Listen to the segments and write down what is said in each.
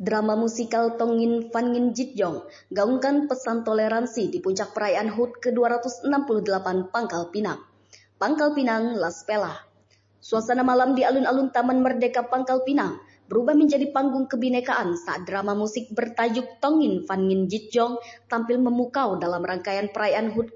Drama musikal Tongin Fangin Jitjong gaungkan pesan toleransi di puncak perayaan HUT ke-268 Pangkal Pinang. Pangkal Pinang, Las Pela. Suasana malam di alun-alun Taman Merdeka Pangkal Pinang berubah menjadi panggung kebinekaan saat drama musik bertajuk Tongin Fangin Jitjong tampil memukau dalam rangkaian perayaan HUT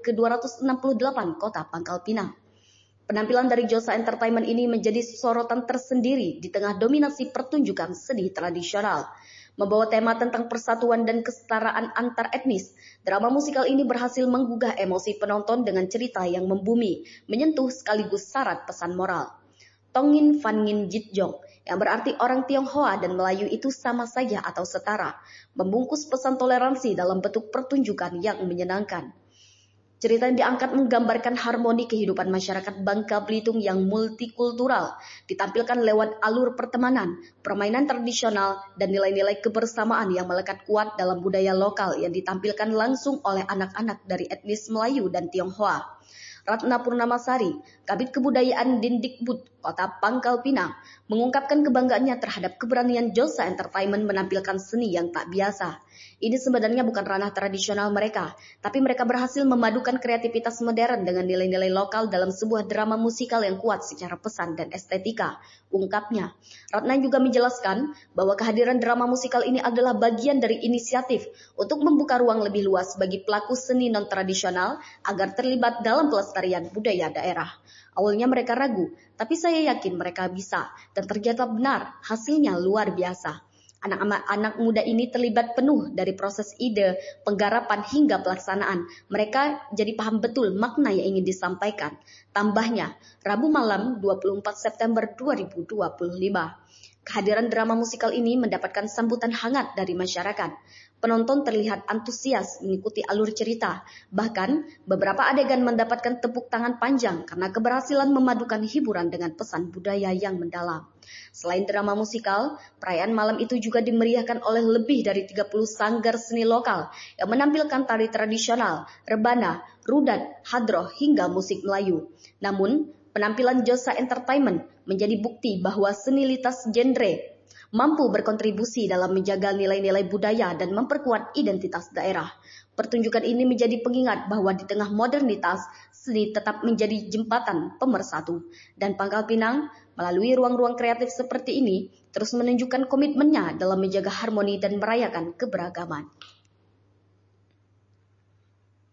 ke-268 Kota Pangkal Pinang. Penampilan dari Josa Entertainment ini menjadi sorotan tersendiri di tengah dominasi pertunjukan seni tradisional. Membawa tema tentang persatuan dan kesetaraan antar etnis, drama musikal ini berhasil menggugah emosi penonton dengan cerita yang membumi, menyentuh sekaligus syarat pesan moral. Tongin Fangin Jitjong, yang berarti orang Tionghoa dan Melayu itu sama saja atau setara, membungkus pesan toleransi dalam bentuk pertunjukan yang menyenangkan. Cerita yang diangkat menggambarkan harmoni kehidupan masyarakat Bangka Belitung yang multikultural, ditampilkan lewat alur pertemanan, permainan tradisional, dan nilai-nilai kebersamaan yang melekat kuat dalam budaya lokal yang ditampilkan langsung oleh anak-anak dari etnis Melayu dan Tionghoa. Ratna Purnamasari, Kabid Kebudayaan Dindikbud Kota Pangkal Pinang, mengungkapkan kebanggaannya terhadap keberanian Josa Entertainment menampilkan seni yang tak biasa. Ini sebenarnya bukan ranah tradisional mereka, tapi mereka berhasil memadukan kreativitas modern dengan nilai-nilai lokal dalam sebuah drama musikal yang kuat secara pesan dan estetika, ungkapnya. Ratna juga menjelaskan bahwa kehadiran drama musikal ini adalah bagian dari inisiatif untuk membuka ruang lebih luas bagi pelaku seni non-tradisional agar terlibat dalam pelestarian budaya daerah. Awalnya mereka ragu, tapi saya yakin mereka bisa, dan ternyata benar, hasilnya luar biasa. Anak-anak muda ini terlibat penuh dari proses ide, penggarapan hingga pelaksanaan. Mereka jadi paham betul makna yang ingin disampaikan. Tambahnya, Rabu malam 24 September 2025. Kehadiran drama musikal ini mendapatkan sambutan hangat dari masyarakat. Penonton terlihat antusias mengikuti alur cerita. Bahkan, beberapa adegan mendapatkan tepuk tangan panjang karena keberhasilan memadukan hiburan dengan pesan budaya yang mendalam. Selain drama musikal, perayaan malam itu juga dimeriahkan oleh lebih dari 30 sanggar seni lokal yang menampilkan tari tradisional, rebana, rudat, hadroh, hingga musik Melayu. Namun, penampilan Josa Entertainment menjadi bukti bahwa seni lintas genre mampu berkontribusi dalam menjaga nilai-nilai budaya dan memperkuat identitas daerah. Pertunjukan ini menjadi pengingat bahwa di tengah modernitas, seni tetap menjadi jembatan pemersatu. Dan Pangkal Pinang, melalui ruang-ruang kreatif seperti ini, terus menunjukkan komitmennya dalam menjaga harmoni dan merayakan keberagaman.